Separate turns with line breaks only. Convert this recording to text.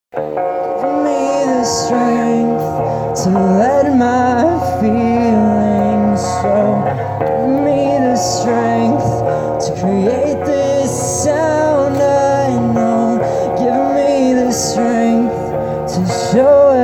Give me the strength to let my feelings show. Give me the strength to create this sound I know. Give me the strength to show